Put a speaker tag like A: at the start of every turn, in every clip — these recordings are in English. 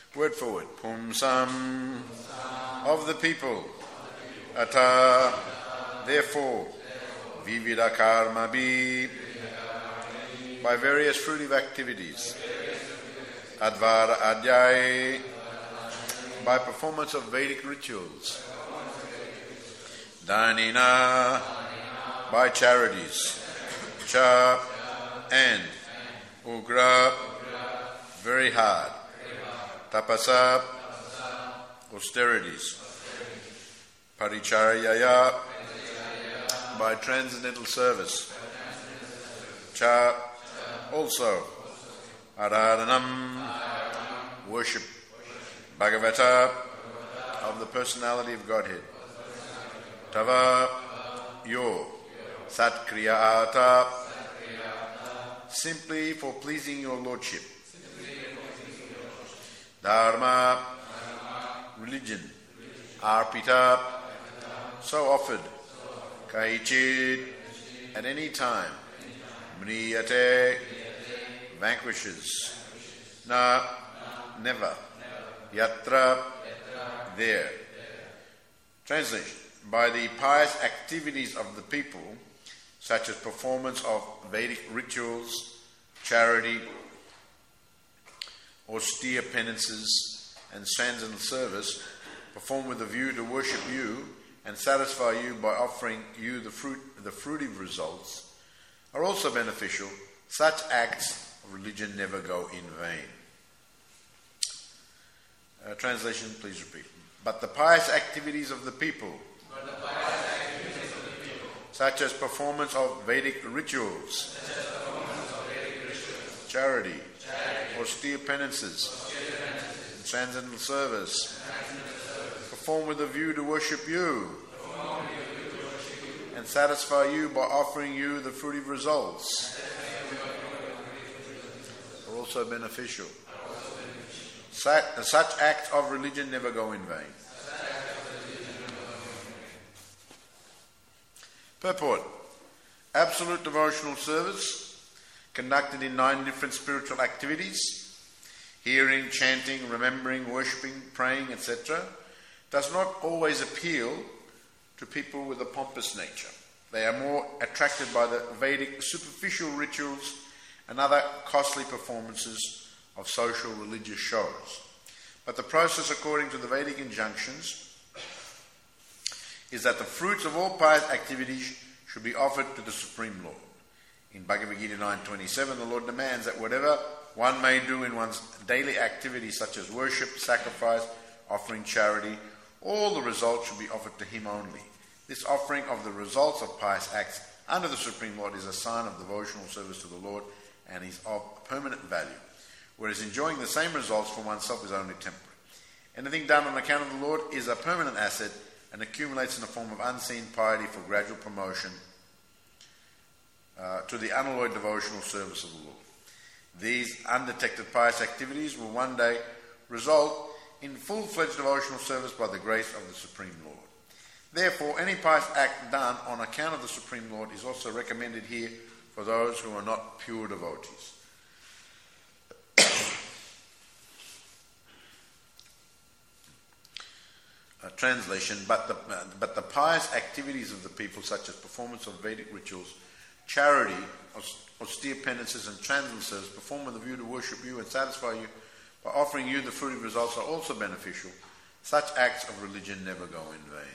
A: Word for word. Pumsam, of the people. Ata, therefore. Vivida karma bi, by various fruitive activities. Advara adhyay, by performance of Vedic rituals. Danina, by charities. Cha, and. Ugra, very hard. Tapasa, austerities. Paricharyaya, by transcendental service. Cha, also. Aradhanam, worship. Bhagavata, of the personality of Godhead. Tava, your. Satkriyata, simply for pleasing your Lordship. Dharma, religion. Arpita, so offered. Kaichid, at any time. Mriyate, vanquishes. Na, never. Yatra, there. Translation. By the pious activities of the people, such as performance of Vedic rituals, charity, austere penances, and transcendental service, performed with a view to worship you and satisfy you by offering you the fruitive results, are also beneficial. Such acts of religion never go in vain. Translation, please repeat. But the pious activities of the people, such as performance of Vedic rituals, charity, austere penances, transcendental service, performed with a view to worship you and satisfy you by offering you the fruitive results, are also beneficial. Such acts of religion never go in vain. Purport. Absolute devotional service, conducted in 9 different spiritual activities, hearing, chanting, remembering, worshipping, praying, etc., does not always appeal to people with a pompous nature. They are more attracted by the Vedic superficial rituals and other costly performances of social religious shows. But the process, according to the Vedic injunctions, is that the fruits of all pious activities should be offered to the Supreme Lord. In Bhagavad Gita 9:27, the Lord demands that whatever one may do in one's daily activities, such as worship, sacrifice, offering charity, all the results should be offered to Him only. This offering of the results of pious acts under the Supreme Lord is a sign of devotional service to the Lord and is of permanent value, whereas enjoying the same results for oneself is only temporary. Anything done on account of the Lord is a permanent asset and accumulates in the form of unseen piety for gradual promotion to the unalloyed devotional service of the Lord. These undetected pious activities will one day result in full-fledged devotional service by the grace of the Supreme Lord. Therefore, any pious act done on account of the Supreme Lord is also recommended here for those who are not pure devotees. Translation, but the pious activities of the people, such as performance of Vedic rituals, charity, austere penances, and transcendental service, performed with a view to worship you and satisfy you by offering you the fruitive results, are also beneficial. Such acts of religion never go in vain.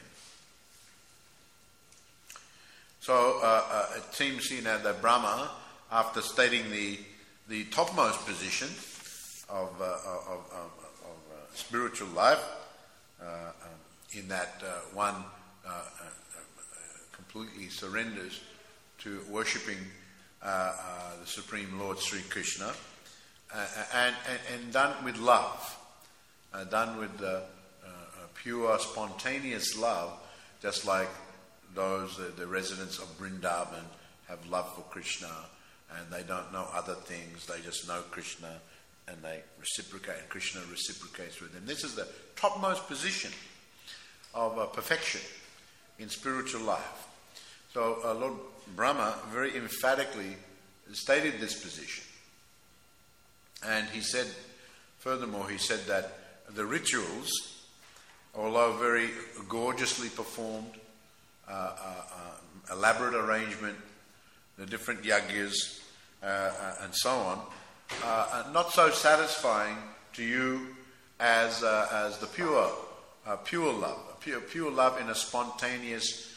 A: So it seems here now that Brahma, after stating the topmost position of spiritual life, in that one completely surrenders to worshipping the Supreme Lord Sri Krishna, and done with love, done with pure, spontaneous love, just like the residents of Vrindavan have love for Krishna, and they don't know other things, they just know Krishna, and they reciprocate, and Krishna reciprocates with them. This is the topmost position of perfection in spiritual life. So Lord Brahma very emphatically stated this position. And he said, furthermore, he said that the rituals, although very gorgeously performed, elaborate arrangement, the different yagyas, and so on, not so satisfying to you as the pure love, pure love in a spontaneous,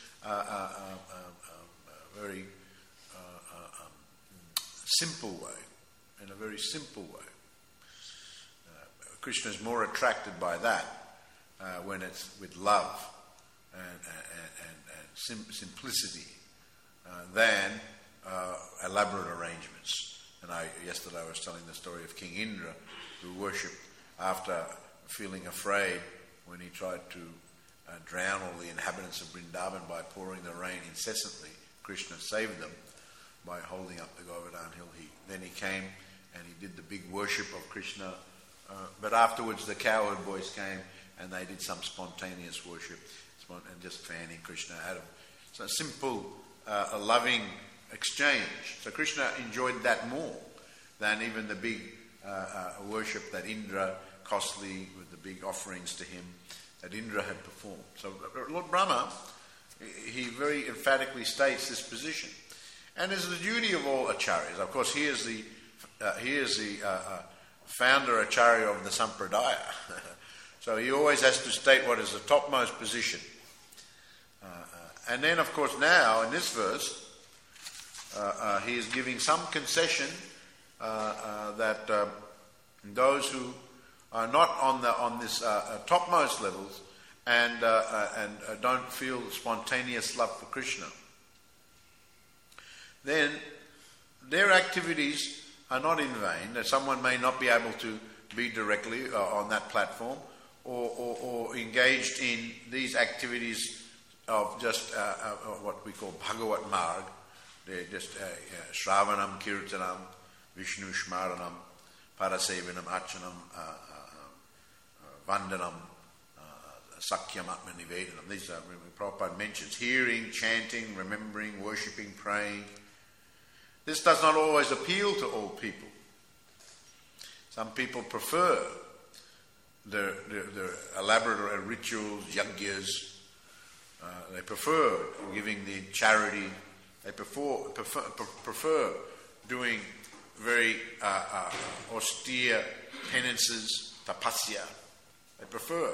A: very simple way, in a very simple way. Krishna is more attracted by that when it's with love and simplicity than elaborate arrangements. And yesterday I was telling the story of King Indra, who worshipped after feeling afraid when he tried to drown all the inhabitants of Vrindavan by pouring the rain incessantly. Krishna saved them by holding up the Govardhan hill. Then he came and he did the big worship of Krishna. But afterwards the cowherd boys came and they did some spontaneous worship and just fanning Krishna out of. So a simple, a loving exchange. So Krishna enjoyed that more than even the big worship that Indra, costly with the big offerings to him, that Indra had performed. So Lord Brahma, he very emphatically states this position. And it's the duty of all acharyas. Of course, he is the founder acharya of the Sampradaya. So he always has to state what is the topmost position. And then, of course, now in this verse, he is giving some concession that those who are not on this topmost levels and don't feel spontaneous love for Krishna, then their activities are not in vain. That someone may not be able to be directly on that platform or engaged in these activities of just what we call Bhagavat Marg. They're just Shravanam, Kirtanam, Vishnu Shmaranam, Parasevanam, Archanam, Vandanam, Sakyam Atma Nivedanam. These are, Prabhupada mentions, hearing, chanting, remembering, worshipping, praying. This does not always appeal to all people. Some people prefer the elaborate rituals, yagyas. They prefer giving the charity. They prefer doing very austere penances, tapasya. They prefer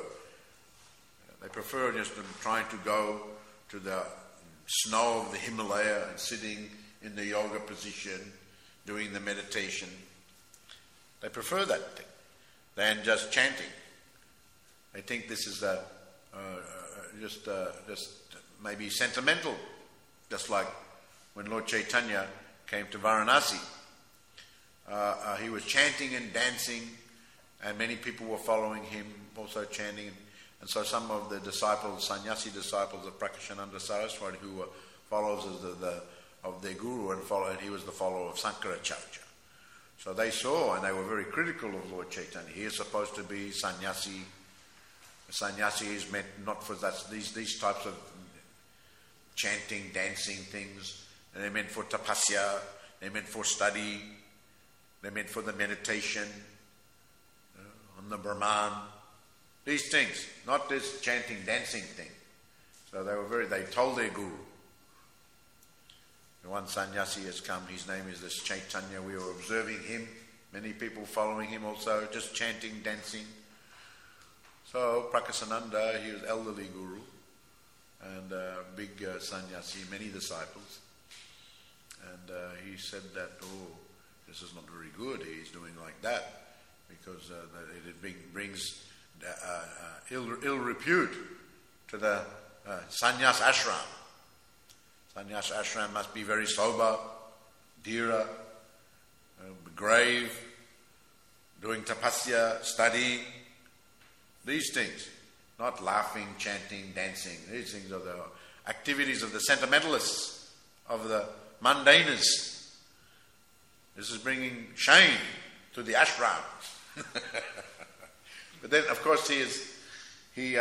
A: just trying to go to the snow of the Himalaya and sitting in the yoga position, doing the meditation. They prefer that thing than just chanting. They think this is just maybe sentimental, just like when Lord Chaitanya came to Varanasi. He was chanting and dancing, and many people were following him, also chanting. And so some of the disciples, sannyasi disciples of Prakashananda Saraswati, who were followers of their guru, and he was the follower of Sankaracharya. So they saw, and they were very critical of Lord Chaitanya. He is supposed to be sannyasi. Sannyasi is meant not for these types of chanting, dancing things. They're meant for tapasya, they're meant for study, they're meant for the meditation, on the Brahman. These things, not this chanting, dancing thing. So they told their guru. One sannyasi has come, his name is this Chaitanya, we were observing him, many people following him also, just chanting, dancing. So Prakasananda, he was elderly guru and big sannyasi, many disciples. And he said that, this is not very good, he's doing like that, because it brings ill repute to the sannyas ashram. Sannyas ashram must be very sober, dhira, grave, doing tapasya, studying, these things. Not laughing, chanting, dancing. These things are the activities of the sentimentalists, of the mundaners. This is bringing shame to the ashrams. But then, of course, he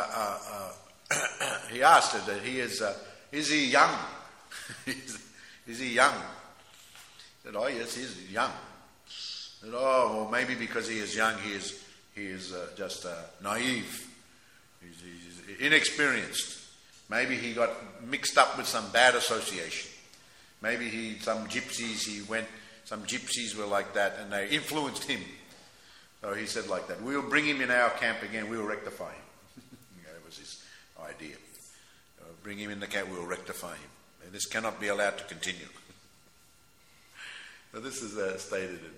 A: asked her that is he young? Is he young? He said, oh yes, he's young. He said, oh, well, maybe because he is young, he is he is just naive. He's inexperienced. Maybe he got mixed up with some bad association. Maybe some gypsies were like that and they influenced him. So he said like that, we'll bring him in our camp again, we'll rectify him. That was his idea. Bring him in the camp, we'll rectify him. And this cannot be allowed to continue. So this is stated in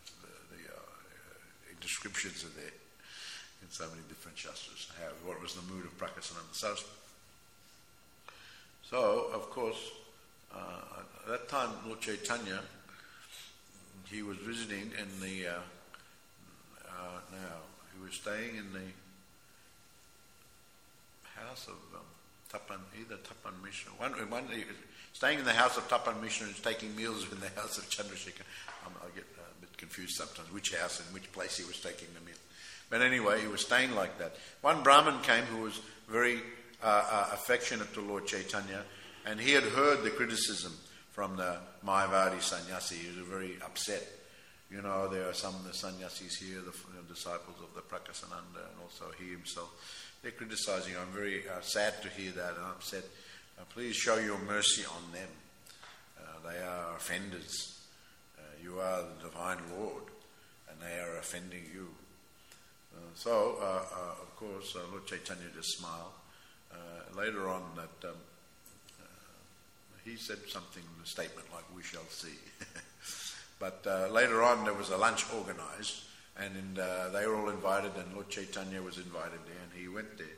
A: the descriptions of there in so many different shastras. What was the mood of Prakasananda? So, of course, at that time, Lord Chaitanya, he was visiting in the, he was staying in the house of either Tapan Mishra. He was staying in the house of Tapan Mishra and taking meals in the house of Chandrasekhar. I get a bit confused sometimes which house and which place he was taking the meal. But anyway, he was staying like that. One Brahmin came who was very affectionate to Lord Chaitanya, and he had heard the criticism from the Mayavadi sannyasi. He was very upset. You know, there are some of the sannyasis here, the disciples of the Prakasananda, and also he himself. They're criticizing. I'm very sad to hear that, and upset. Please show your mercy on them. They are offenders. You are the Divine Lord, and they are offending you. Of course, Lord Chaitanya just smiled. Later on, that he said something, a statement like, we shall see. But later on, there was a lunch organized, and they were all invited, and Lord Chaitanya was invited there, and he went there.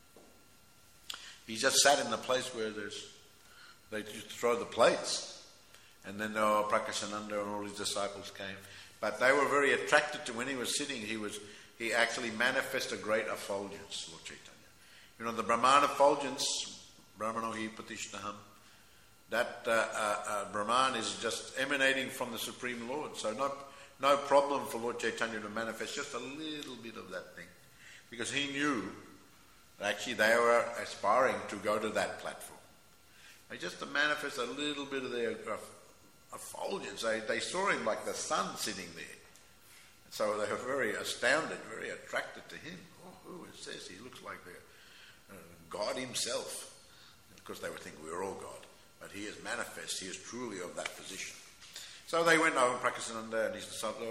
A: He just sat in the place where they used to throw the plates, and then Prakasananda and all his disciples came. But they were very attracted to when he was sitting. He actually manifested a great effulgence, Lord Chaitanya. You know, the Brahman effulgence, Brahmano hi pratishtaham, that Brahman is just emanating from the Supreme Lord. So no problem for Lord Chaitanya to manifest just a little bit of that thing. Because he knew that actually they were aspiring to go to that platform. They just to manifest a little bit of their effulgence. They saw him like the sun sitting there. So they were very astounded, very attracted to him. Oh, who is this? He looks like God himself. Of course, they would think we were all God. But he is manifest. He is truly of that position. So they went over Prakasananda and his disciples,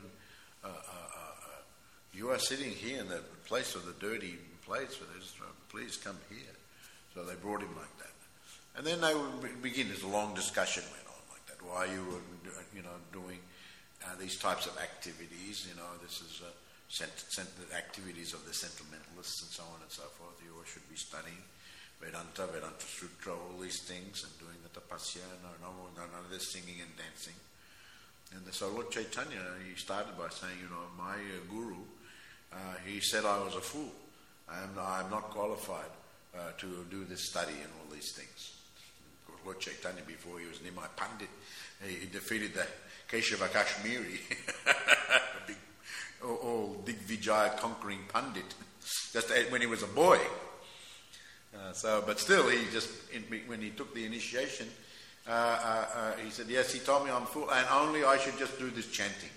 A: you are sitting here in the place of the dirty plates. Please come here. So they brought him like that. And then they would begin, this long discussion went on like that. Why you were doing these types of activities, this is activities of the sentimentalists and so on and so forth. You should be studying Vedanta Sutra, all these things, and doing the tapasya, none of this singing and dancing. And so Lord Chaitanya, he started by saying, my guru, he said I was a fool. I'm not qualified to do this study and all these things. Of course, Lord Chaitanya, before he was Nimai Pandit, he defeated the Keshava Kashmiri, a big, Digvijaya conquering Pandit, just when he was a boy. But still, when he took the initiation, he said, yes, he told me I'm a fool, and only I should just do this chanting.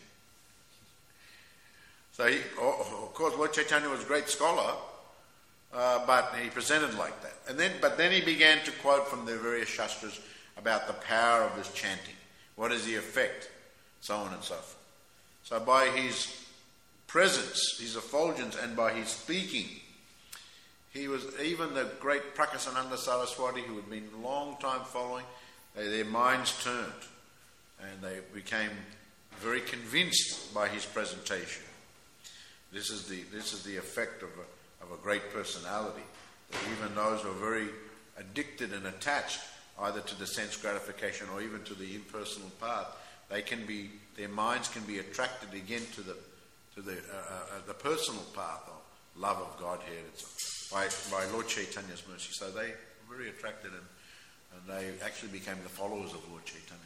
A: So, of course, Lord Chaitanya was a great scholar, but he presented like that. But then he began to quote from the various shastras about the power of this chanting. What is the effect? So on and so forth. So by his presence, his effulgence, and by his speaking, he was, even the great Prakasananda Saraswati, who had been a long time following, their minds turned, and they became very convinced by his presentation. This is the effect of a great personality. That even those who are very addicted and attached either to the sense gratification or even to the impersonal path, their minds can be attracted again to the personal path of love of Godhead by Lord Chaitanya's mercy. So they were very attracted, and they actually became the followers of Lord Chaitanya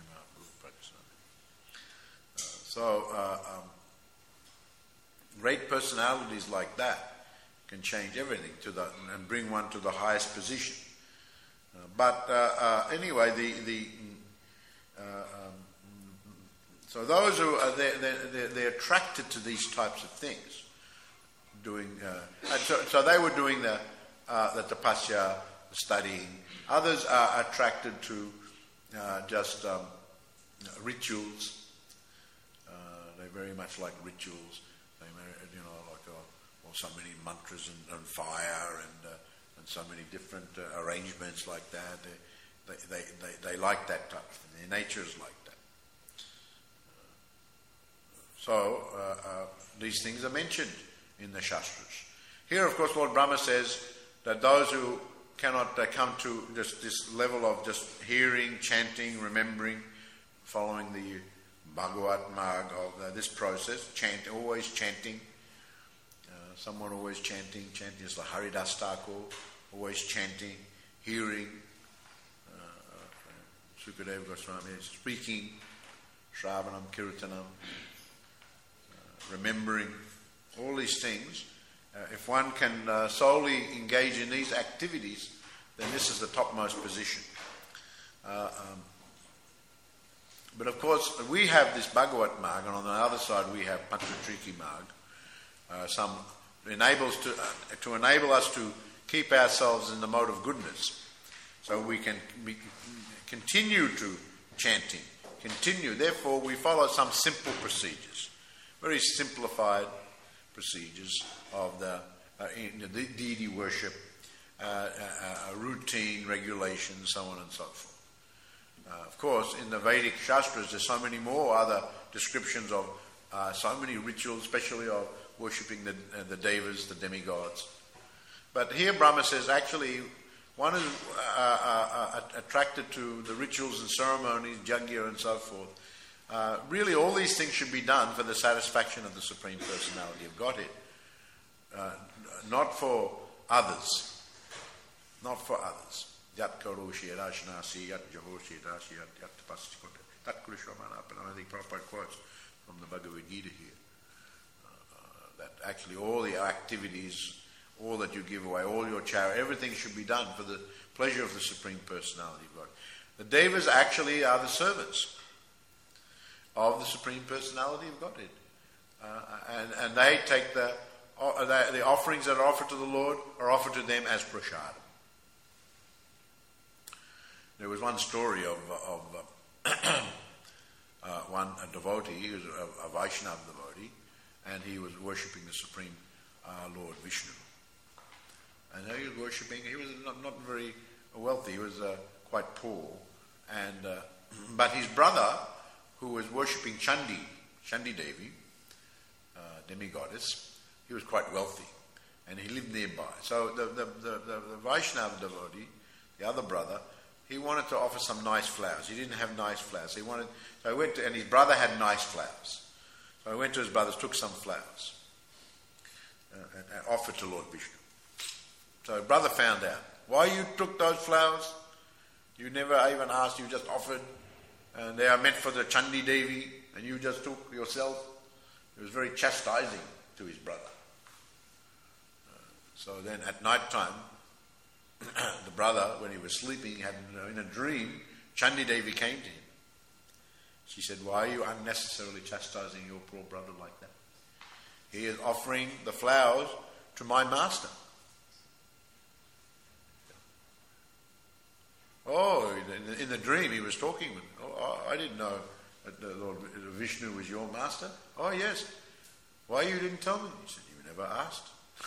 A: Mahaprabhu. Great personalities like that can change everything and bring one to the highest position. Anyway, so those who are they're attracted to these types of things. doing. So they were doing the tapasya, the studying. Others are attracted to just rituals. They very much like rituals. They, so many mantras and fire and so many different arrangements like that. They like that type of thing. Their nature is like that. So these things are mentioned in the Shastras. Here, of course, Lord Brahma says that those who cannot come to just this level of just hearing, chanting, remembering, following the Bhagavat Marg of this process, always chanting. Someone always chanting is like Haridas Thakur, always chanting, hearing. Sukadeva Goswami is speaking, Shravanam, Kirtanam, remembering, all these things. If one can solely engage in these activities, then this is the topmost position. But of course, we have this Bhagavat Marg, and on the other side we have Panchatriki Marg. To enable us to keep ourselves in the mode of goodness, so we can continue to chanting, Therefore, we follow some simple procedures, very simplified procedures of the deity worship, routine, regulations, so on and so forth. Of course, in the Vedic Shastras, there's so many more other descriptions of so many rituals, especially of worshipping the devas, the demigods. But here Brahma says actually one is attracted to the rituals and ceremonies, yajna and so forth. Really all these things should be done for the satisfaction of the Supreme Personality of Godhead. Not for others. Not for others. Yat karoshi yadashnasi yat jahoshi yadashi yat tapasikote. Tat kurishwamanapana. I think Prabhupada quotes from the Bhagavad Gita here. That actually all the activities, all that you give away, all your charity, everything should be done for the pleasure of the Supreme Personality of God. The Devas actually are the servants of the Supreme Personality of Godhead. And they take the offerings that are offered to the Lord are offered to them as prashad. There was one story of a devotee, he was a Vaishnava devotee, and he was worshipping the Supreme Lord Vishnu. And he was worshipping, he was not very wealthy, he was quite poor. And but his brother, who was worshipping Chandi Devi, demigoddess, he was quite wealthy, and he lived nearby. So the Vaishnava devotee, the other brother, he wanted to offer some nice flowers. He didn't have nice flowers. So he went to, and his brother had nice flowers. So he went to his brothers, took some flowers, and offered to Lord Vishnu. So his brother found out. Why you took those flowers? You never even asked, you just offered. And they are meant for the Chandi Devi, and you just took yourself. It was very chastising to his brother. So then at night time, the brother, when he was sleeping, had in a dream, Chandi Devi came to him. She said, why are you unnecessarily chastising your poor brother like that? He is offering the flowers to my master. Oh, in the dream he was talking with, I didn't know that the Lord Vishnu was your master. Oh yes. Why you didn't tell me? He said, you never asked.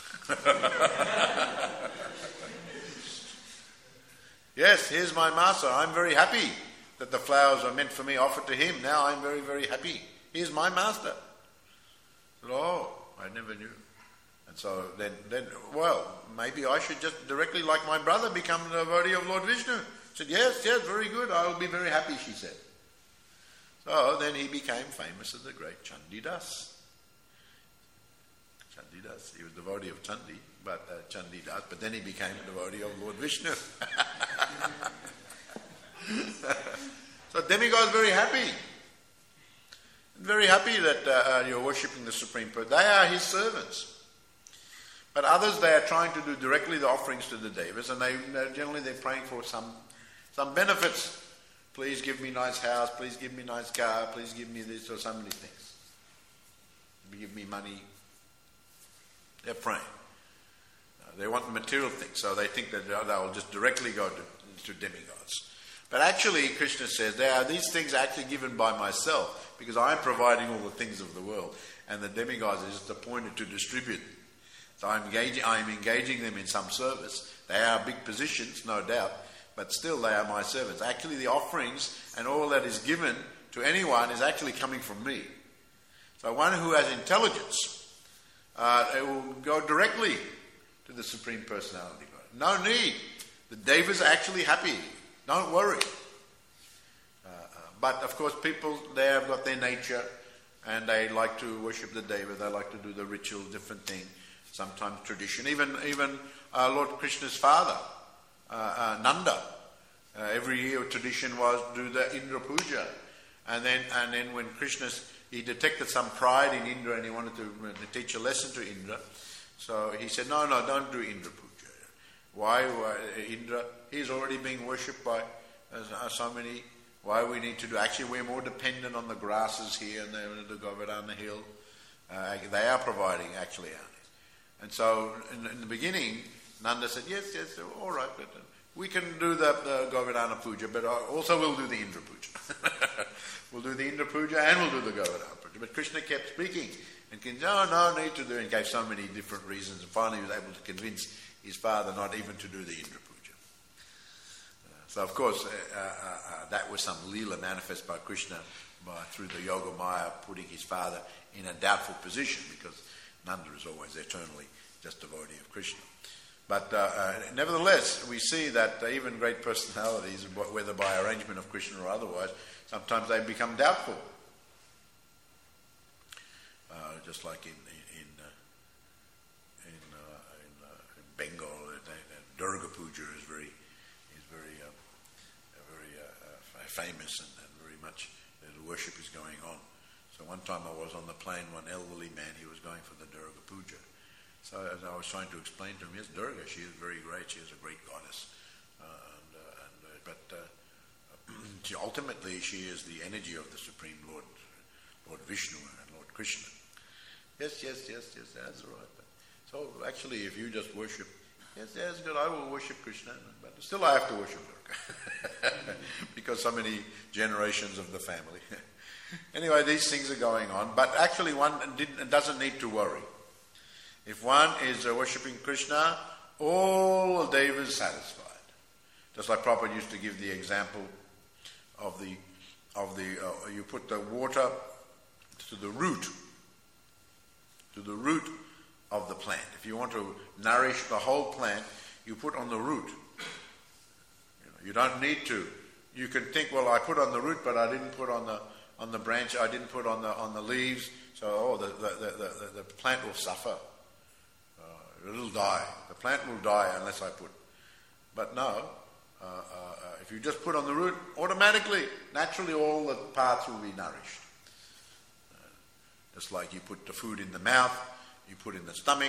A: Yes, here's my master. I'm very happy that the flowers are meant for me, offered to him. Now I'm very, very happy. Here's my master. I said, oh, I never knew. And so then, well, maybe I should just directly, like my brother, become the devotee of Lord Vishnu. I said, yes, very good. I will be very happy, she said. So then he became famous as the great Chandidas. Chandidas. He was devotee of Chandi, but Chandidas. But then he became a devotee of Lord Vishnu. So demigod is very happy. Very happy that you're worshipping the Supreme Person. They are his servants. But others, they are trying to do directly the offerings to the devas, and generally they're praying for some benefits. Please give me nice house, please give me nice car, please give me this, or so many things. Give me money. They're praying. They want material things, so they think that they will just directly go to demigods. But actually, Krishna says, there are these things actually given by myself, because I'm providing all the things of the world, and the demigods are just appointed to distribute. So I'm engaging them in some service. They are big positions, no doubt, but still they are my servants. Actually, the offerings and all that is given to anyone is actually coming from me. So one who has intelligence, it will go directly to the Supreme Personality of God. No need. The devas are actually happy. Don't worry. But of course, people, they have got their nature, and they like to worship the deva. They like to do the ritual, different thing. Sometimes tradition. Even Lord Krishna's father, Nanda. Every year tradition was do the Indra Puja, and then when he detected some pride in Indra and he wanted to teach a lesson to Indra, so he said, no, don't do Indra Puja. Why Indra? He's already being worshipped by so many. Why we need to do? Actually, we're more dependent on the grasses here and there, the Govardhana hill. They are providing actually. And so in the beginning, Nanda said, yes, all right, but we can do the Govardhana Puja, but also we'll do the Indra Puja. We'll do the Indra Puja and we'll do the Govardhana Puja. But Krishna kept speaking and no need to do, and gave so many different reasons, and finally he was able to convince his father not even to do the Indra Puja. So of course, that was some Leela manifest by Krishna through the Yoga Maya, putting his father in a doubtful position, because Nanda is always eternally just devotee of Krishna. But nevertheless, we see that even great personalities, whether by arrangement of Krishna or otherwise, sometimes they become doubtful. Just like in Bengal, Durga Puja is very famous, and very much the worship is going on. So one time I was on the plane, one elderly man, he was going for the Durga Puja. So as I was trying to explain to him, yes, Durga, she is very great, she is a great goddess. But ultimately she is the energy of the Supreme Lord Vishnu and Lord Krishna. Yes, that's right. So actually, if you just worship, yes, good, I will worship Krishna, but still I have to worship Durga. Because so many generations of the family. Anyway, these things are going on, but actually one doesn't need to worry. If one is worshipping Krishna, all the devas satisfied. Just like Prabhupada used to give the example of you put the water to the root of the plant. If you want to nourish the whole plant, you put on the root. You don't need to. You can think, well, I put on the root, but I didn't put on the branch. I didn't put on the leaves. So the plant will suffer. It'll die. The plant will die unless I put. But no, if you just put on the root, automatically, naturally, all the parts will be nourished. Just like you put the food in the mouth, you put in the stomach,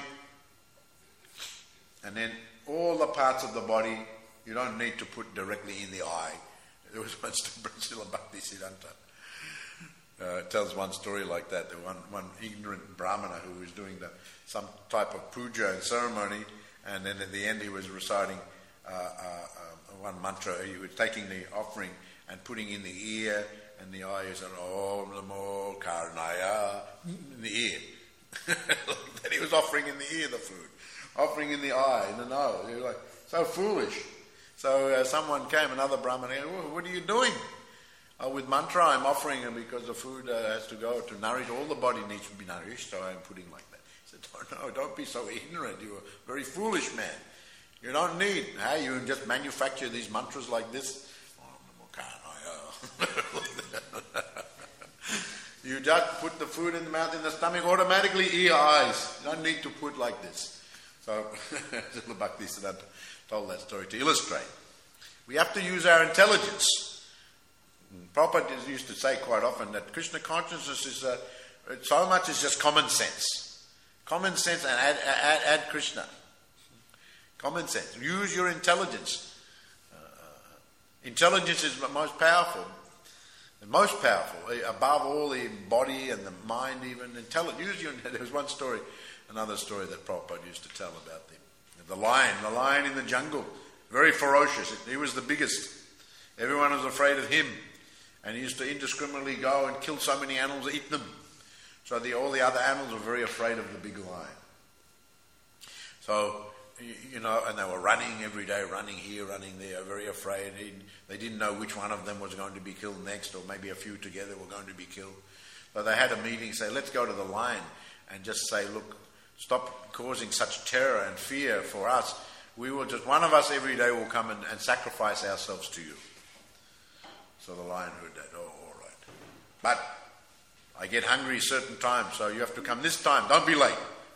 A: and then all the parts of the body, you don't need to put directly in the eye. There was once Srila Bhaktisiddhanta tells one story like that. There was one ignorant brahmana who was doing some type of puja and ceremony, and then at the end he was reciting one mantra. He was taking the offering and putting in the ear and the eye. He said, Om Namo Karnaya, in the ear. Like that, he was offering in the ear the food, offering in the eye, in the nose. He was like, so foolish. So someone came, another brahman, what are you doing? With mantra I'm offering, and because the food has to go to nourish, all the body needs to be nourished, so I'm putting like that. He said, no, don't be so ignorant. You're a very foolish man. You don't need, you just manufacture these mantras like this. You just put the food in the mouth, in the stomach, automatically ear, eyes. You don't need to put like this. So, Srila Bhaktisiddhanta told that story to illustrate. We have to use our intelligence. Prabhupada used to say quite often that Krishna consciousness is so much is just common sense. Common sense and add Krishna. Common sense. Use your intelligence. Intelligence is most powerful. the most powerful, above all the body and the mind even. There was one story, another story that Prabhupada used to tell about the lion in the jungle, very ferocious. He was the biggest. Everyone was afraid of him. And he used to indiscriminately go and kill so many animals, eat them. So all the other animals were very afraid of the big lion. So, and they were running every day, running here, running there, very afraid. They didn't know which one of them was going to be killed next, or maybe a few together were going to be killed. So they had a meeting, say, let's go to the lion and just say, look, stop causing such terror and fear for us. We will just, one of us every day will come and sacrifice ourselves to you. So the lion heard that. Oh, all right. But I get hungry certain times, so you have to come this time. Don't be late.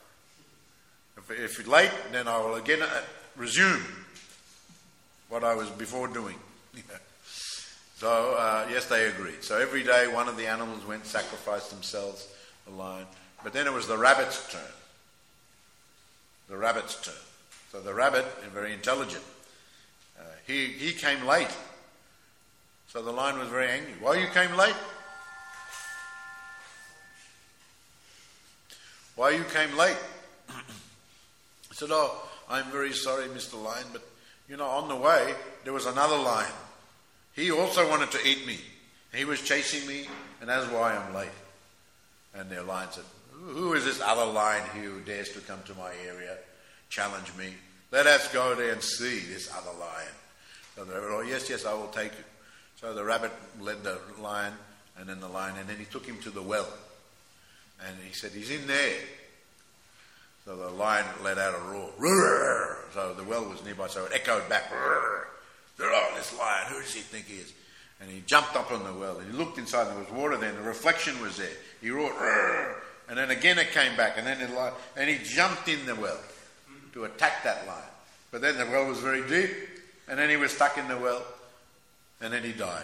A: If you're late, then I will again resume what I was before doing. So, yes, they agreed. So every day one of the animals went, sacrificed themselves, the lion. But then it was the rabbit's turn. The rabbit's turn. So the rabbit, very intelligent, he came late. So the lion was very angry. Why you came late? Why you came late? He said, oh, I'm very sorry, Mr. Lion, but, on the way, there was another lion. He also wanted to eat me. He was chasing me, and that's why I'm late. And the lion said, who is this other lion here who dares to come to my area, challenge me? Let us go there and see this other lion. So the rabbit, oh, yes, I will take you. So the rabbit led the lion, and then he took him to the well. And he said, he's in there. So the lion let out a roar. Roar! So the well was nearby, so it echoed back. Roar! Oh, this lion, who does he think he is? And he jumped up on the well, and he looked inside, and there was water there, and the reflection was there. He roared, roar! And then again it came back, and then he jumped in the well to attack that lion. But then the well was very deep, and then he was stuck in the well, and then he died.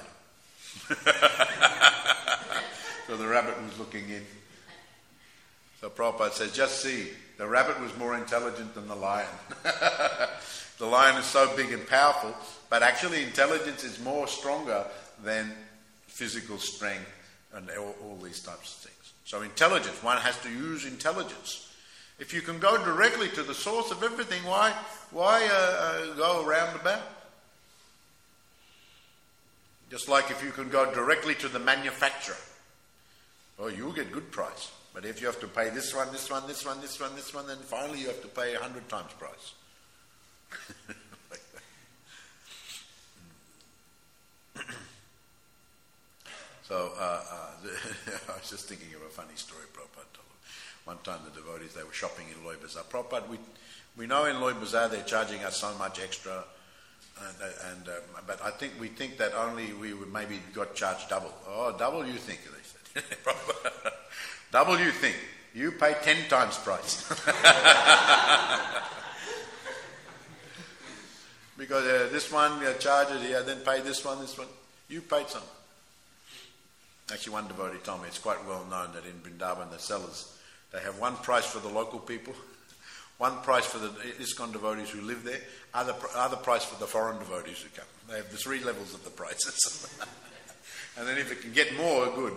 A: So the rabbit was looking in. So Prabhupada says, just see, the rabbit was more intelligent than the lion. The lion is so big and powerful, but actually intelligence is more stronger than physical strength and all these types of things. So intelligence, one has to use intelligence. If you can go directly to the source of everything, why go round about? Just like if you can go directly to the manufacturer, well, you'll get good price. But if you have to pay this one, then finally you have to pay 100 times price. So I was just thinking of a funny story Prabhupada told. One time the devotees, they were shopping in Loy Bazaar. Prabhupada, we know in Loy Bazaar they're charging us so much extra, but we think that only we would maybe got charged double. Oh, double you think, they said. Double you think. You pay 10 times price. Because this one charge it here, then pay this one. You paid some. Actually, one devotee told me it's quite well known that in Vrindavan the sellers, they have one price for the local people, one price for the ISKCON devotees who live there, other price for the foreign devotees who come. They have the 3 levels of the prices. And then if it can get more, good.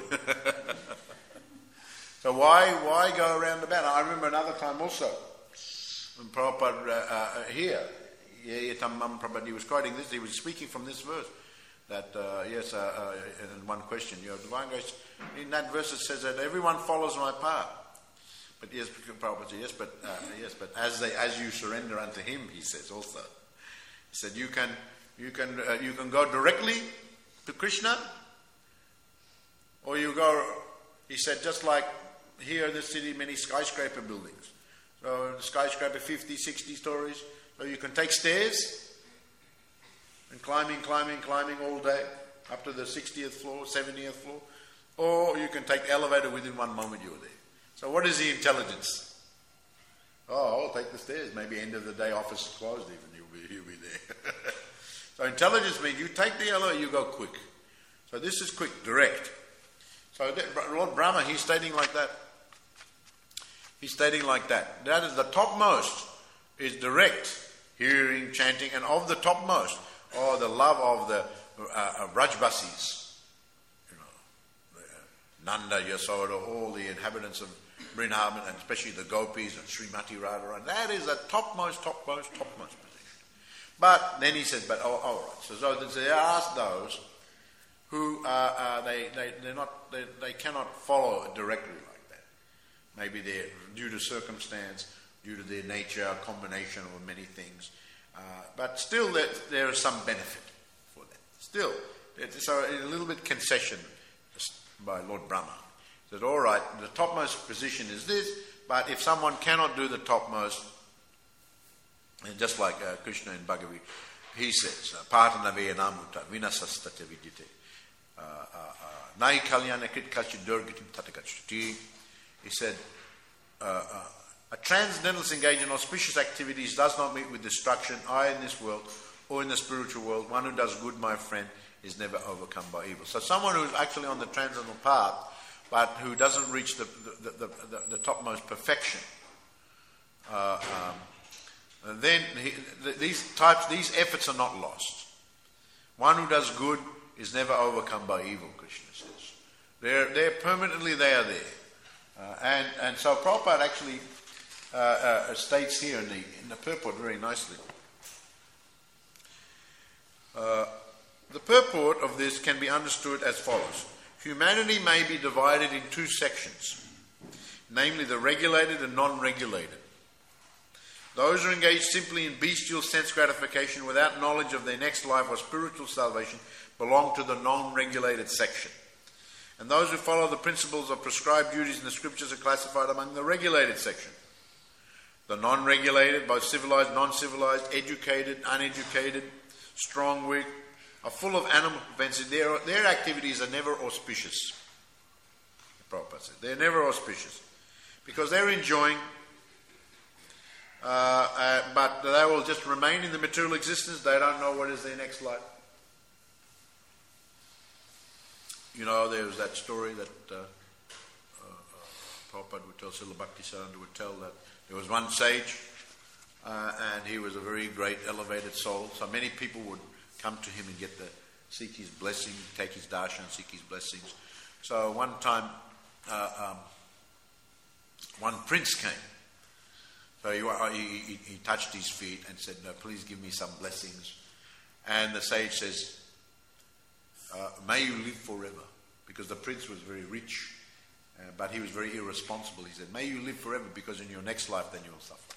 A: So why go around about? I remember another time also, when Prabhupada here, Prabhupada, he was quoting this, he was speaking from this verse, that, in one question, Divine Grace, in that verse it says that everyone follows my path. But yes, Prabhupada said, but as you surrender unto him, he says also. He said, you can go directly to Krishna, or you go, he said, just like here in the city, many skyscraper buildings. So the skyscraper, 50, 60 stories. So you can take stairs and climbing all day up to the 60th floor, 70th floor. Or you can take the elevator within 1 moment you're there. So what is the intelligence? Oh, I'll take the stairs. Maybe end of the day office is closed even. You'll be there. So intelligence means you take the elevator, you go quick. So this is quick, direct. So Lord Brahma, he's stating like that. That is the topmost is direct, hearing, chanting, and of the topmost, the love of the Brajbasis. Nanda, Yasoda, all the inhabitants of Vrindavan, and especially the gopis and Srimati Radharani. That is the topmost position. But then he said, but all right. So they asked those who they cannot follow directly like that. Maybe they're due to circumstance, due to their nature, a combination of many things. But still, there is some benefit for them. Still, so a little bit concession by Lord Brahma. He said, all right, the topmost position is this, but if someone cannot do the topmost, and just like Krishna in Bhagavi, he says, Partanaveya namuta vinasastate vidyate. Nai kalyana krit kachi durgatim tatakachati. He said, a transcendentalist engaged in auspicious activities does not meet with destruction, either in this world or in the spiritual world. One who does good, my friend, is never overcome by evil. So someone who's actually on the transcendental path, but who doesn't reach the topmost perfection, then these efforts are not lost. One who does good is never overcome by evil, Krishna says. They're permanently they are there. And so Prabhupada actually states here in the purport very nicely. The purport of this can be understood as follows. Humanity may be divided in two sections, namely the regulated and non-regulated. Those who engage simply in bestial sense gratification without knowledge of their next life or spiritual salvation belong to the non-regulated section. And those who follow the principles of prescribed duties in the scriptures are classified among the regulated section. The non-regulated, both civilized, non-civilized, educated, uneducated, strong, weak, are full of animal propensity. Their activities are never auspicious. Prabhupada said. They're never auspicious. Because they're enjoying, but they will just remain in the material existence. They don't know what is their next life. You know, there was that story that Prabhupada would tell, Srila Bhaktisiddhanta would tell, that there was one sage and he was a very great elevated soul. So many people would come to him and seek his blessing, take his darshan, seek his blessings. So one time, one prince came. So he touched his feet and said, "No, please give me some blessings." And the sage says, "May you live forever," because the prince was very rich, but he was very irresponsible. He said, "May you live forever, because in your next life then you will suffer."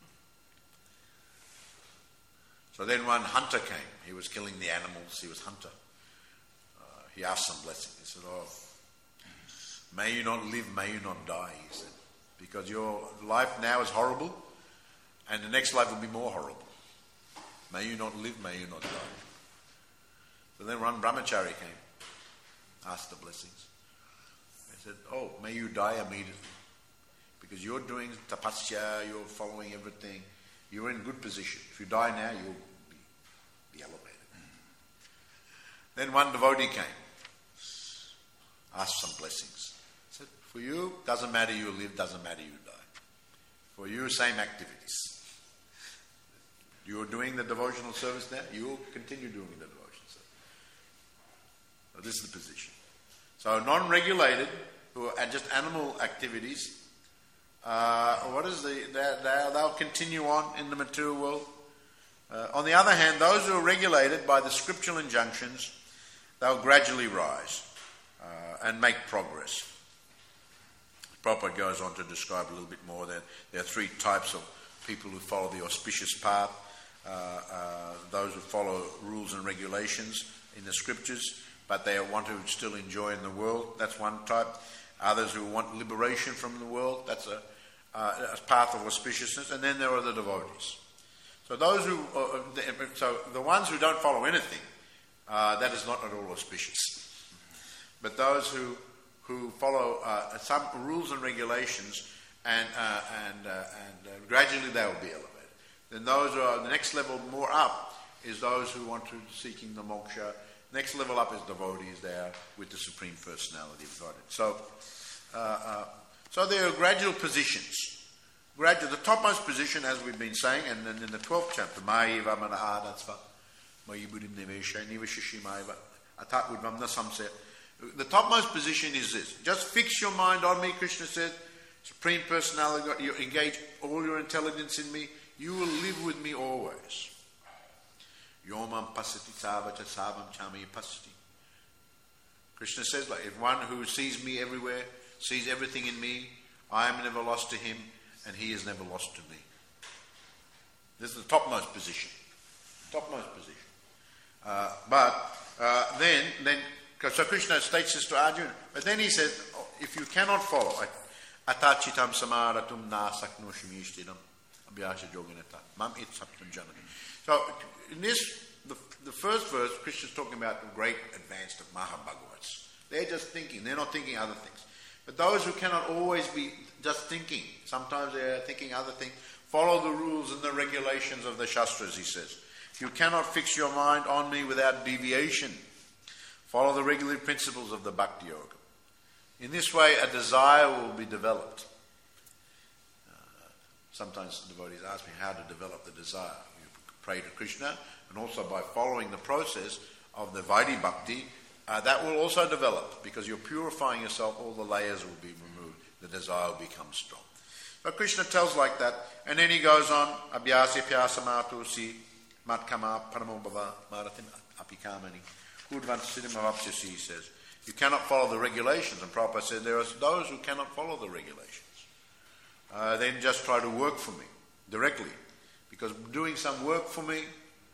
A: So then one hunter came. He was killing the animals. He was hunter. He asked some blessing. He said, "Oh, may you not live, may you not die," he said, "because your life now is horrible, and the next life will be more horrible. May you not live, may you not die." So then one brahmachari came, asked the blessings. He said, "Oh, may you die immediately, because you're doing tapasya, you're following everything, you're in good position. If you die now, you'll be elevated." Then one devotee came, asked some blessings. He said, "For you, doesn't matter you live, doesn't matter you die. For you, same activities. You're doing the devotional service now, you'll continue doing the devotional service." So this is the position. So non-regulated, who are just animal activities, they'll continue on in the material world. On the other hand, those who are regulated by the scriptural injunctions, they'll gradually rise and make progress. Prabhupada goes on to describe a little bit more that there are three types of people who follow the auspicious path. Those who follow rules and regulations in the scriptures, but they want to still enjoy in the world. That's one type. Others who want liberation from the world. That's a path of auspiciousness. And then there are the devotees. So those who, the ones who don't follow anything, that is not at all auspicious. But those who follow some rules and regulations, and gradually they will be elevated. Then those who are the next level more up is those who want to seeking the moksha. Next level up is devotees there with the Supreme Personality of Godhead. So there are gradual positions. The topmost position, as we've been saying, and then in the 12th chapter, Maiva Mana Adatsva, Mayi Buddhim Nevesha, Nivashishi Maiva, Atat Udvamna Samse. The topmost position is this. Just fix your mind on me, Krishna said. Supreme Personality, you engage all your intelligence in me. You will live with me always. Yomam pasati savacha savam chami pasati. Krishna says, like, if one who sees me everywhere, sees everything in me, I am never lost to him, and he is never lost to me. This is the topmost position. Topmost position. Then, so Krishna states this to Arjuna, but then he says, if you cannot follow, atachitam samaratum nasaknoshim yishtinam abhyasa yoginata mam it saptam janami. So in this, the first verse, Krishna's talking about the great advanced of Mahabhagavats. They're just thinking, they're not thinking other things. But those who cannot always be just thinking, sometimes they're thinking other things, follow the rules and the regulations of the Shastras, he says. You cannot fix your mind on me without deviation. Follow the regular principles of the Bhakti Yoga. In this way, a desire will be developed. Sometimes devotees ask me how to develop the desire. You pray to Krishna, and also by following the process of the Vaidhi Bhakti, that will also develop, because you're purifying yourself, all the layers will be removed, the desire will become strong. So Krishna tells like that, and then he goes on, Abhyasi pyasa matusi matkama paramobhava maratin apikamani udvansiddhimavapsyasi, he says. You cannot follow the regulations, and Prabhupada said there are those who cannot follow the regulations. Then just try to work for me directly, because doing some work for me,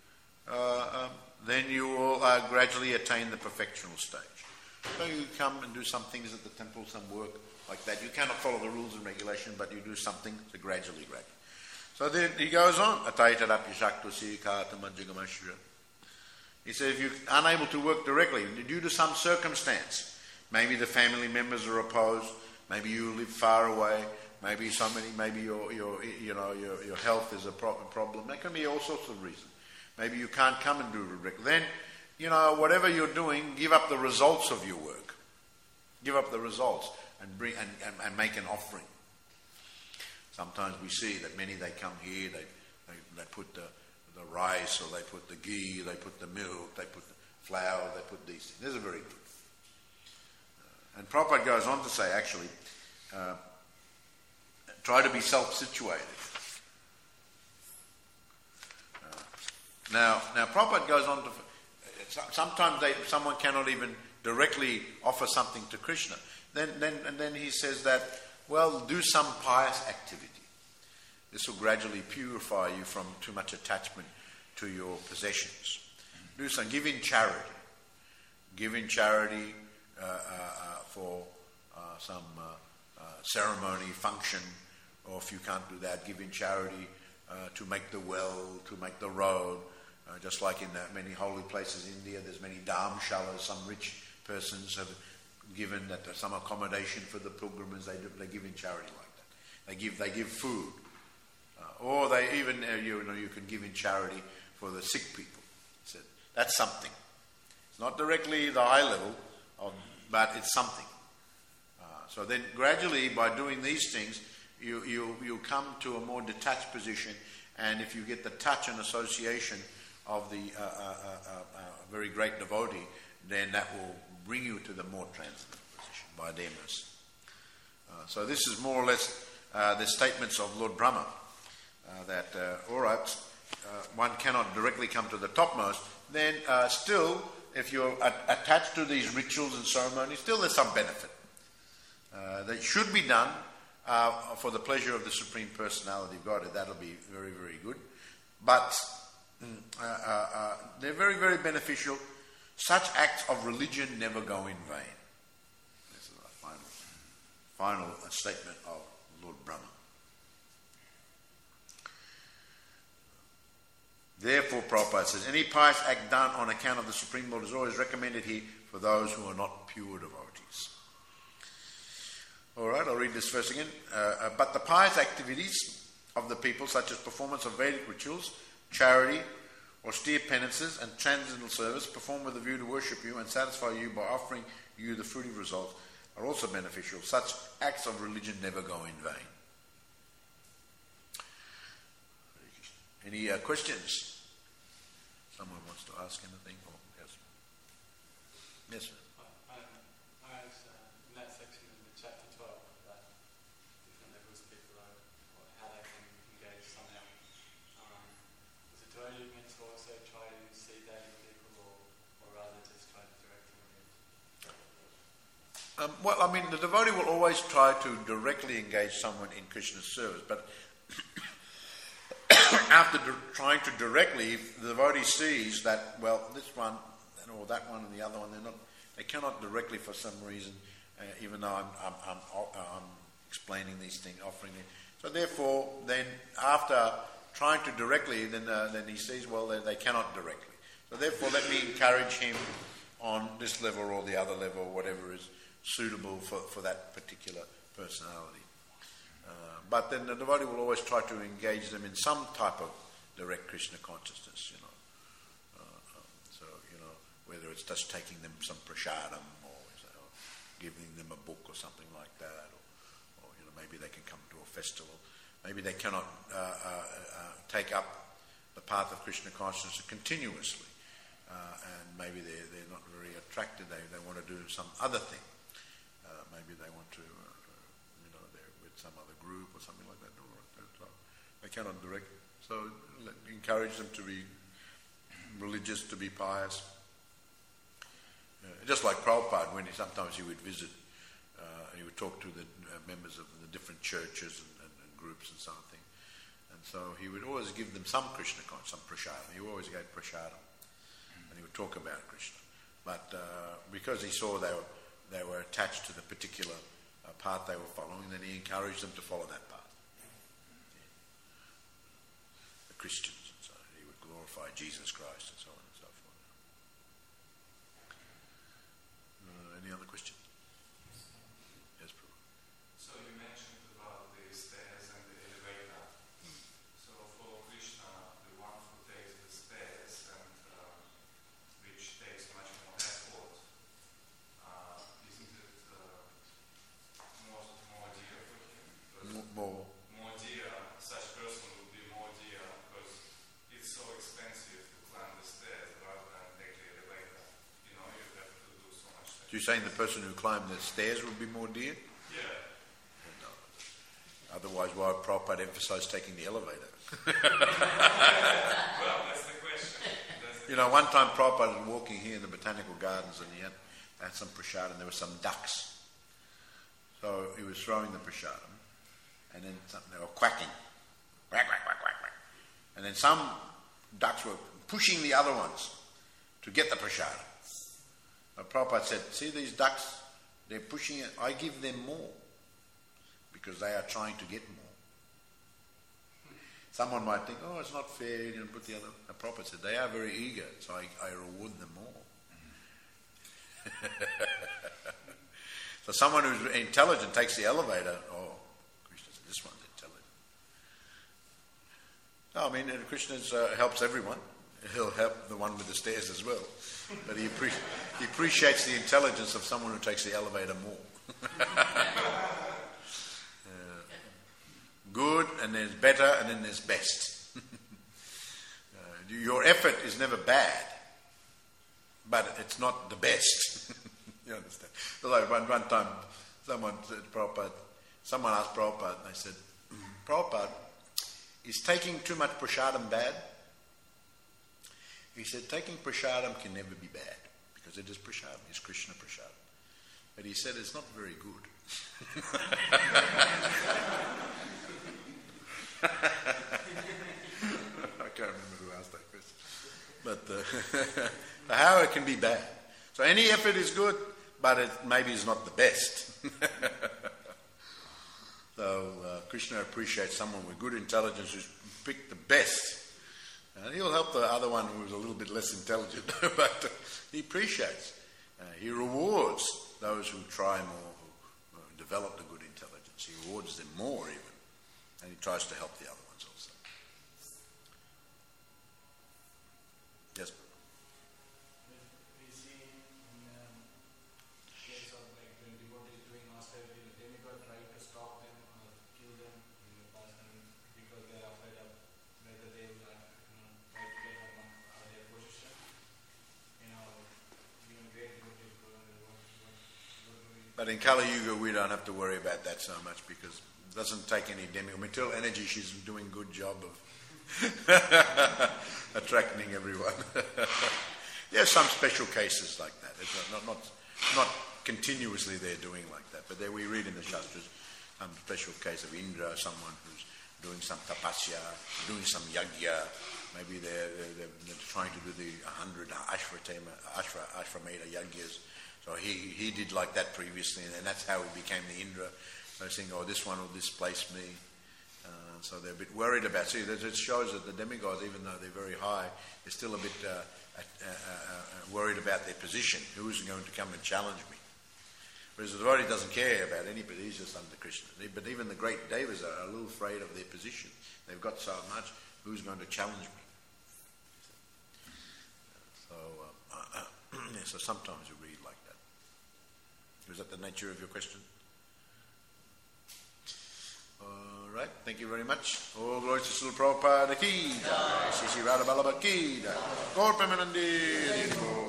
A: then you will gradually attain the perfectional stage. So you come and do some things at the temple, some work like that. You cannot follow the rules and regulations, but you do something to gradually. So then he goes on. He says, if you're unable to work directly due to some circumstance, maybe the family members are opposed, maybe you live far away, maybe your health is a problem. There can be all sorts of reasons. Maybe you can't come and do it directly. Then, whatever you're doing, give up the results of your work. Give up the results and bring and make an offering. Sometimes we see that many, they come here, they put the rice, or they put the ghee, they put the milk, they put the flour, they put these things. These are very good. And Prabhupada goes on to say, actually, try to be self-situated. Now Prabhupada goes on to... Sometimes someone cannot even directly offer something to Krishna. Then he says that, well, do some pious activity. This will gradually purify you from too much attachment to your possessions. Do some, give in charity. Give in charity for some ceremony, function, or if you can't do that, give in charity to make the well, to make the road. Just like in many holy places in India, there's many dharmshalas. Some rich persons have given that some accommodation for the pilgrims. They give in charity like that. They give food, or they even you can give in charity for the sick people. So that's something. It's not directly the high level, but it's something. So then gradually, by doing these things, you come to a more detached position, and if you get the touch and association of the very great devotee, then that will bring you to the more transcendental position by their mercy. So this is more or less the statements of Lord Brahma, that one cannot directly come to the topmost. Then still, if you're attached to these rituals and ceremonies, still there's some benefit. That should be done for the pleasure of the Supreme Personality of Godhead. That'll be very, very good. But they're very, very beneficial. Such acts of religion never go in vain. This is the final statement of Lord Brahma. Therefore, Prabhupada says, any pious act done on account of the Supreme Lord is always recommended here for those who are not pure devotees. All right, I'll read this verse again. But the pious activities of the people, such as performance of Vedic rituals, charity, austere penances, and transcendental service, performed with a view to worship you and satisfy you by offering you the fruitive results, are also beneficial. Such acts of religion never go in vain. Any questions? Someone wants to ask anything? Yes. Yes, sir. Well, I mean, the devotee will always try to directly engage someone in Krishna's service, but after trying to directly, if the devotee sees that, well, this one or that one and the other one, they cannot directly for some reason, even though I'm explaining these things, offering it. So therefore, then after trying to directly, then he sees, well, they cannot directly. So therefore, let me encourage him on this level or the other level, whatever is suitable for that particular personality. But then the devotee will always try to engage them in some type of direct Krishna consciousness, So, whether it's just taking them some prasadam or giving them a book or something like that, or maybe they can come to a festival. Maybe they cannot take up the path of Krishna consciousness continuously, and maybe they're not very attracted. They want to do some other thing. Maybe they want to, they're with some other group or something like that. They cannot direct. So encourage them to be religious, to be pious. Just like Prabhupada, when sometimes he would visit, he would talk to the members of the different churches and groups and something. And so he would always give them some Krishna consciousness, some prasadam. He always gave prasadam. And he would talk about Krishna. But because he saw they were attached to the particular path they were following, then he encouraged them to follow that path. The Christians, and so he would glorify Jesus Christ and so on and so forth. Any other questions? Yes, Prabhu.
B: So you mentioned about the stairs and the elevator. So for Krishna, the one who takes the stairs and which takes much more effort, isn't it more dear for him? More dear. Such person would be more dear because it's so expensive to climb the stairs rather than take the elevator. You have to do so much.
A: So you're saying the person who climbed the stairs would be more dear?
B: Yeah.
A: No. Otherwise, why would Prabhupada emphasize taking the elevator?
B: Well, that's the question.
A: One time Prabhupada was walking here in the botanical gardens and he had some prasadam and there were some ducks. So he was throwing the prasadam and then they were quacking. Quack, quack, quack, quack, quack. And then some ducks were pushing the other ones to get the prasadam. Prabhupada said, see these ducks, they're pushing it, I give them more because they are trying to get more. Someone might think, oh, it's not fair, you didn't put the other. Prabhupada said, they are very eager, so I reward them more. So someone who's intelligent takes the elevator, oh, Krishna said, this one's intelligent. No, I mean, Krishna helps everyone. He'll help the one with the stairs as well. But he appreciates the intelligence of someone who takes the elevator more. Good, and there's better, and then there's best. Your effort is never bad, but it's not the best. You understand? Like one time, someone asked Prabhupada, and they said, Prabhupada, is taking too much prasadam bad? He said, taking prasadam can never be bad, because it is prasadam, it's Krishna prasadam. But he said, it's not very good. I can't remember who asked that question. But how it can be bad. So any effort is good, but it maybe is not the best. So Krishna appreciates someone with good intelligence who's picked the best. And he'll help the other one who's a little bit less intelligent. But he appreciates. He rewards those who try more, who develop the good intelligence. He rewards them more even. And he tries to help the other ones also. Yes?
C: We see in case of like when devotees doing austerity, the demigod try to stop them or kill them in the past because they are afraid of whether they will try to get their position. Even great devotees go
A: But in Kali Yuga we don't have to worry about that so much because it doesn't take any material energy. She's doing a good job of attracting everyone. There are some special cases like that. It's not continuously they're doing like that. But there we read in the Shastras some special case of Indra, someone who's doing some tapasya, doing some yagya. Maybe they're trying to do the 100 Ashvamedha yagyas. So he did like that previously, and that's how he became the Indra. They're saying, oh, this one will displace me. So they're a bit worried about. See, it shows that the demigods, even though they're very high, they're still a bit worried about their position. Who's going to come and challenge me? Whereas the devotee doesn't care about anybody, he's just under Krishna. But even the great devas are a little afraid of their position. They've got so much, who's going to challenge me? So sometimes you read like that. Was that the nature of your question? All right, thank you very much. All glories to Srila Prabhupada ki jai. Shri Radha Vallabha ki jai. Gaur Premanande.